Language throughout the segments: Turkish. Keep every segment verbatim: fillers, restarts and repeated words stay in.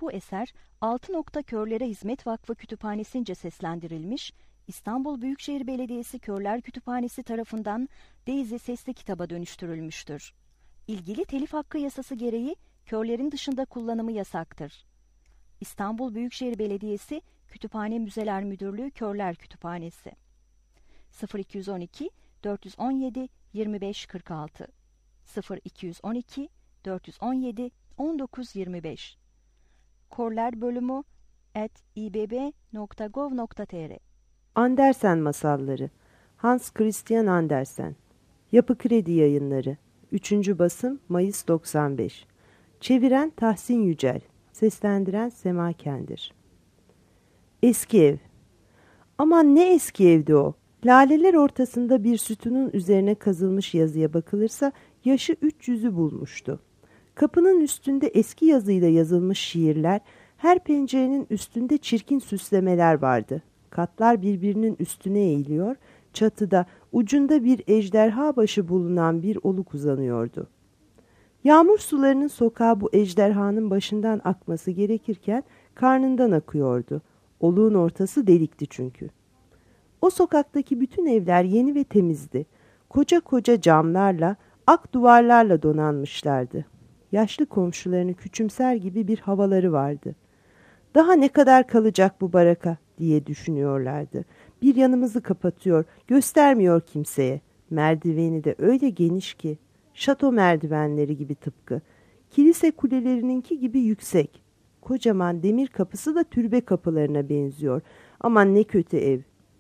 Bu eser Altı Nokta Körlere Hizmet Vakfı Kütüphanesi'nce seslendirilmiş, İstanbul Büyükşehir Belediyesi Körler Kütüphanesi tarafından Daisy sesli kitaba dönüştürülmüştür. İlgili telif hakkı yasası gereği körlerin dışında kullanımı yasaktır. İstanbul Büyükşehir Belediyesi Kütüphane Müzeler Müdürlüğü Körler Kütüphanesi sıfır iki on iki dört on yedi yirmi beş kırk altı sıfır iki on iki dört on yedi on dokuz yirmi beş Körler bölümü at i b b nokta gov nokta t r Andersen Masalları Hans Christian Andersen Yapı Kredi Yayınları üçüncü basım Mayıs doksan beş Çeviren Tahsin Yücel Seslendiren Sema Kendir. Eski ev. Aman ne eski evdi o. Laleler ortasında bir sütunun üzerine kazılmış yazıya bakılırsa yaşı üç yüzü bulmuştu. Kapının üstünde eski yazıyla yazılmış şiirler, her pencerenin üstünde çirkin süslemeler vardı. Katlar birbirinin üstüne eğiliyor, çatıda ucunda bir ejderha başı bulunan bir oluk uzanıyordu. Yağmur sularının sokağa bu ejderhanın başından akması gerekirken karnından akıyordu. Oluğun ortası delikti çünkü. O sokaktaki bütün evler yeni ve temizdi. Koca koca camlarla, ak duvarlarla donanmışlardı. Yaşlı komşularını küçümser gibi bir havaları vardı. Daha ne kadar kalacak bu baraka diye düşünüyorlardı. Bir yanımızı kapatıyor, göstermiyor kimseye. Merdiveni de öyle geniş ki, şato merdivenleri gibi tıpkı. Kilise kulelerininki gibi yüksek. Kocaman demir kapısı da türbe kapılarına benziyor. Aman ne kötü ev.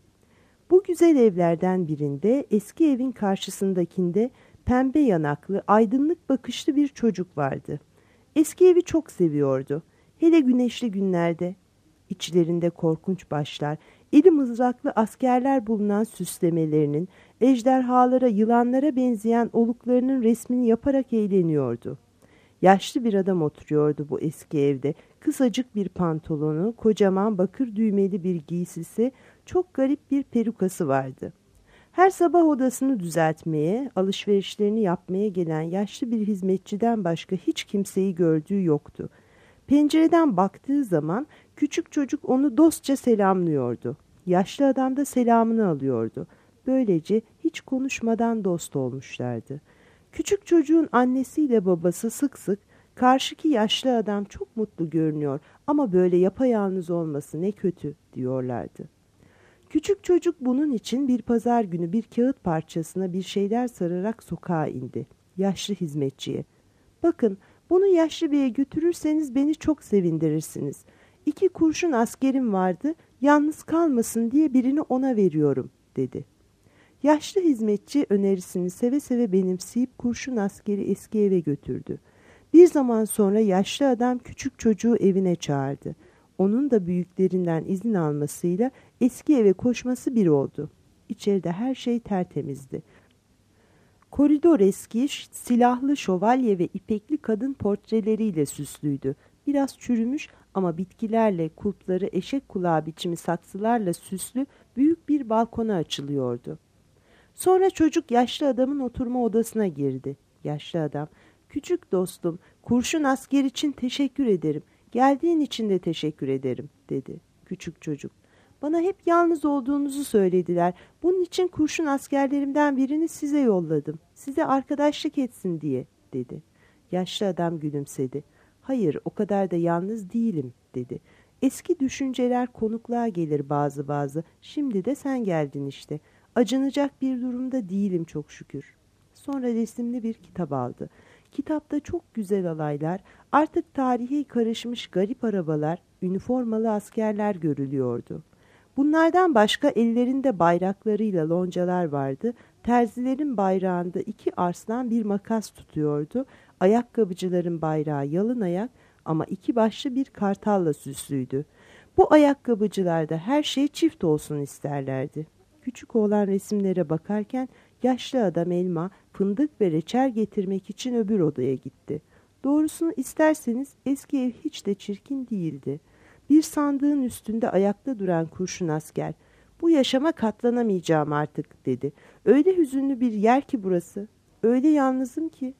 Bu güzel evlerden birinde, eski evin karşısındakinde pembe yanaklı, aydınlık bakışlı bir çocuk vardı. Eski evi çok seviyordu. Hele güneşli günlerde. İçlerinde korkunç başlar, eli mızraklı askerler bulunan süslemelerinin, ejderhalara, yılanlara benzeyen oluklarının resmini yaparak eğleniyordu. Yaşlı bir adam oturuyordu bu eski evde. Kısacık bir pantolonu, kocaman bakır düğmeli bir giysisi, çok garip bir perukası vardı. Her sabah odasını düzeltmeye, alışverişlerini yapmaya gelen yaşlı bir hizmetçiden başka hiç kimseyi gördüğü yoktu. Pencereden baktığı zaman küçük çocuk onu dostça selamlıyordu. Yaşlı adam da selamını alıyordu. Böylece hiç konuşmadan dost olmuşlardı. Küçük çocuğun annesiyle babası sık sık karşıki yaşlı adam çok mutlu görünüyor ama böyle yapayalnız olması ne kötü diyorlardı. Küçük çocuk bunun için bir pazar günü bir kağıt parçasına bir şeyler sararak sokağa indi. Yaşlı hizmetçiye, "Bakın, bunu yaşlı beye götürürseniz beni çok sevindirirsiniz. İki kurşun askerim vardı, yalnız kalmasın diye birini ona veriyorum," dedi. Yaşlı hizmetçi önerisini seve seve benimseyip kurşun askeri eski eve götürdü. Bir zaman sonra yaşlı adam küçük çocuğu evine çağırdı. Onun da büyüklerinden izin almasıyla eski eve koşması bir oldu. İçeride her şey tertemizdi. Koridor eski, silahlı şövalye ve ipekli kadın portreleriyle süslüydü. Biraz çürümüş ama bitkilerle, kulpları eşek kulağı biçimi saksılarla süslü büyük bir balkona açılıyordu. Sonra çocuk yaşlı adamın oturma odasına girdi. Yaşlı adam, "Küçük dostum, kurşun asker için teşekkür ederim. Geldiğin için de teşekkür ederim," dedi. Küçük çocuk, "Bana hep yalnız olduğunuzu söylediler. Bunun için kurşun askerlerimden birini size yolladım. Size arkadaşlık etsin diye," dedi. Yaşlı adam gülümsedi. "Hayır, o kadar da yalnız değilim," dedi. "Eski düşünceler konukluğa gelir bazı bazı. Şimdi de sen geldin işte. Acınacak bir durumda değilim çok şükür." Sonra resimli bir kitap aldı. Kitapta çok güzel alaylar, artık tarihi karışmış garip arabalar, üniformalı askerler görülüyordu. Bunlardan başka ellerinde bayraklarıyla loncalar vardı. Terzilerin bayrağında iki arslan bir makas tutuyordu. Ayakkabıcıların bayrağı yalın ayak ama iki başlı bir kartalla süslüydü. Bu ayakkabıcılarda her şey çift olsun isterlerdi. Küçük oğlan resimlere bakarken yaşlı adam elma, fındık ve reçel getirmek için öbür odaya gitti. Doğrusunu isterseniz eski ev hiç de çirkin değildi. Bir sandığın üstünde ayakta duran kurşun asker, "Bu yaşama katlanamayacağım artık," dedi. "Öyle hüzünlü bir yer ki burası. Öyle yalnızım ki."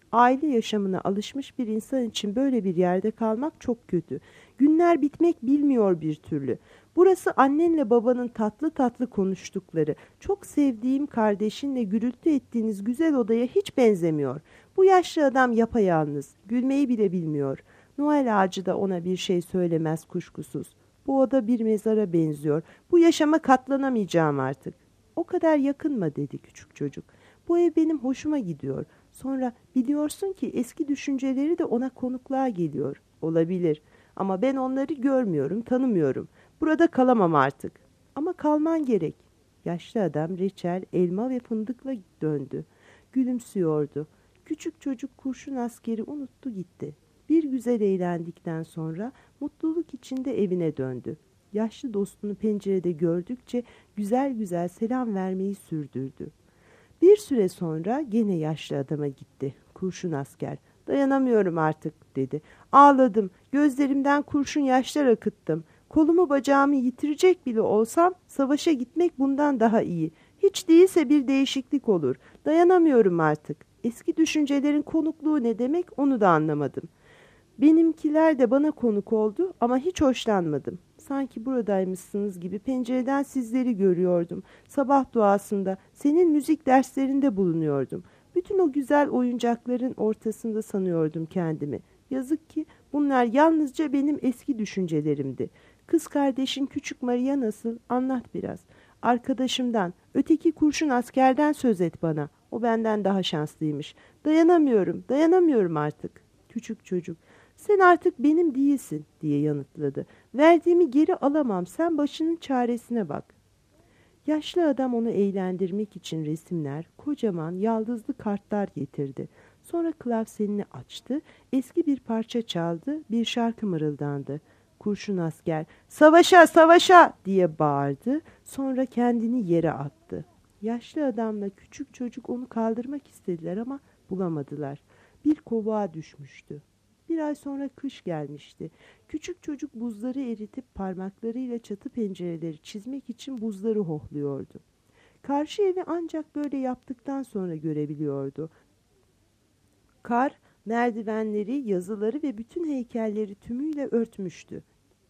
Aile yaşamına alışmış bir insan için böyle bir yerde kalmak çok kötü. Günler bitmek bilmiyor bir türlü. Burası annenle babanın tatlı tatlı konuştukları, çok sevdiğim kardeşinle gürültü ettiğiniz güzel odaya hiç benzemiyor. Bu yaşlı adam yapayalnız, gülmeyi bile bilmiyor. Noel ağacı da ona bir şey söylemez kuşkusuz. Bu oda bir mezara benziyor. Bu yaşama katlanamayacağım artık. O kadar yakınma dedi küçük çocuk. Bu ev benim hoşuma gidiyor. Sonra biliyorsun ki eski düşünceleri de ona konukluğa geliyor. Olabilir ama ben onları görmüyorum, tanımıyorum. Burada kalamam artık. Ama kalman gerek. Yaşlı adam reçel, elma ve fındıkla döndü. Gülümsüyordu. Küçük çocuk kurşun askeri unuttu gitti. Bir güzel eğlendikten sonra mutluluk içinde evine döndü. Yaşlı dostunu pencerede gördükçe güzel güzel selam vermeyi sürdürdü. Bir süre sonra gene yaşlı adama gitti. Kurşun asker. Dayanamıyorum artık dedi. Ağladım. Gözlerimden kurşun yaşlar akıttım. Kolumu bacağımı yitirecek bile olsam savaşa gitmek bundan daha iyi. Hiç değilse bir değişiklik olur. Dayanamıyorum artık. Eski düşüncelerin konukluğu ne demek onu da anlamadım. Benimkiler de bana konuk oldu ama hiç hoşlanmadım. Sanki buradaymışsınız gibi pencereden sizleri görüyordum. Sabah duasında, senin müzik derslerinde bulunuyordum. Bütün o güzel oyuncakların ortasında sanıyordum kendimi. Yazık ki bunlar yalnızca benim eski düşüncelerimdi. Kız kardeşin küçük Maria nasıl? Anlat biraz. Arkadaşımdan, öteki kurşun askerden söz et bana. O benden daha şanslıymış. Dayanamıyorum, dayanamıyorum artık. Küçük çocuk. Sen artık benim değilsin diye yanıtladı. Verdiğimi geri alamam, sen başının çaresine bak. Yaşlı adam onu eğlendirmek için resimler, kocaman yaldızlı kartlar getirdi. Sonra klavsenini açtı, eski bir parça çaldı, bir şarkı mırıldandı. Kurşun asker, savaşa savaşa diye bağırdı, sonra kendini yere attı. Yaşlı adamla küçük çocuk onu kaldırmak istediler ama bulamadılar. Bir kovuğa düşmüştü. Bir ay sonra kış gelmişti. Küçük çocuk buzları eritip parmaklarıyla çatı pencereleri çizmek için buzları hohluyordu. Karşı evi ancak böyle yaptıktan sonra görebiliyordu. Kar, merdivenleri, yazıları ve bütün heykelleri tümüyle örtmüştü.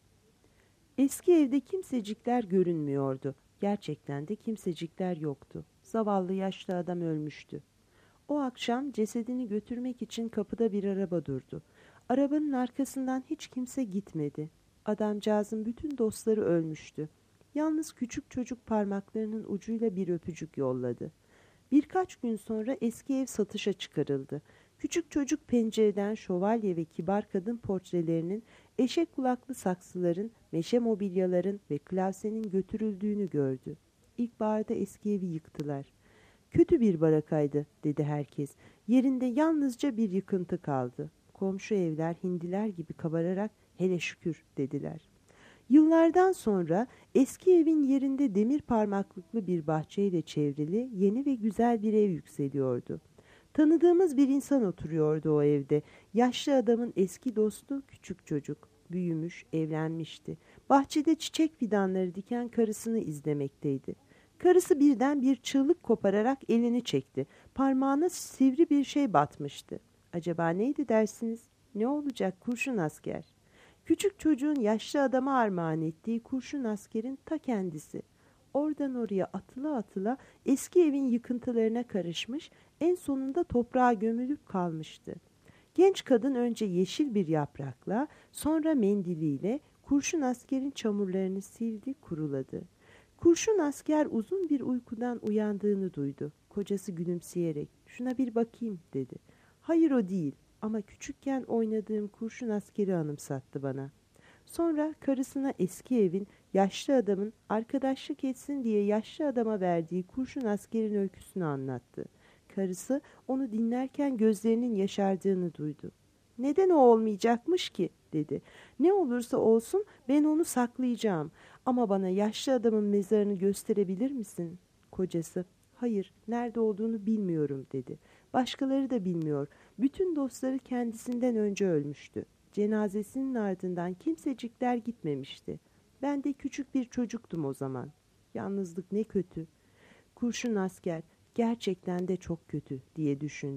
Eski evde kimsecikler görünmüyordu. Gerçekten de kimsecikler yoktu. Zavallı yaşlı adam ölmüştü. O akşam cesedini götürmek için kapıda bir araba durdu. Arabanın arkasından hiç kimse gitmedi. Adamcağızın bütün dostları ölmüştü. Yalnız küçük çocuk parmaklarının ucuyla bir öpücük yolladı. Birkaç gün sonra eski ev satışa çıkarıldı. Küçük çocuk pencereden şövalye ve kibar kadın portrelerinin, eşek kulaklı saksıların, meşe mobilyaların ve klavsenin götürüldüğünü gördü. İlkbaharda eski evi yıktılar. Kötü bir barakaydı dedi herkes. Yerinde yalnızca bir yıkıntı kaldı. Komşu evler hindiler gibi kabararak hele şükür dediler. Yıllardan sonra eski evin yerinde demir parmaklıklı bir bahçeyle çevrili yeni ve güzel bir ev yükseliyordu. Tanıdığımız bir insan oturuyordu o evde. Yaşlı adamın eski dostu küçük çocuk. Büyümüş, evlenmişti. Bahçede çiçek fidanları diken karısını izlemekteydi. Karısı birden bir çığlık kopararak elini çekti. Parmağına sivri bir şey batmıştı. Acaba neydi dersiniz? Ne olacak kurşun asker? Küçük çocuğun yaşlı adama armağan ettiği kurşun askerin ta kendisi. Oradan oraya atıla atıla eski evin yıkıntılarına karışmış, en sonunda toprağa gömülüp kalmıştı. Genç kadın önce yeşil bir yaprakla, sonra mendiliyle kurşun askerin çamurlarını sildi, kuruladı. Kurşun asker uzun bir uykudan uyandığını duydu. Kocası gülümseyerek, "Şuna bir bakayım," dedi. "Hayır, o değil ama küçükken oynadığım kurşun askeri anımsattı bana." Sonra karısına eski evin, yaşlı adamın arkadaşlık etsin diye yaşlı adama verdiği kurşun askerin öyküsünü anlattı. Karısı onu dinlerken gözlerinin yaşardığını duydu. "Neden o olmayacakmış ki?" dedi. "Ne olursa olsun ben onu saklayacağım. Ama bana yaşlı adamın mezarını gösterebilir misin?" Kocası, "Hayır, nerede olduğunu bilmiyorum," dedi. Başkaları da bilmiyor. Bütün dostları kendisinden önce ölmüştü. Cenazesinin ardından kimsecikler gitmemişti. Ben de küçük bir çocuktum o zaman. Yalnızlık ne kötü. Kurşun asker gerçekten de çok kötü diye düşündü.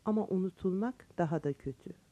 ama unutulmak daha da kötü.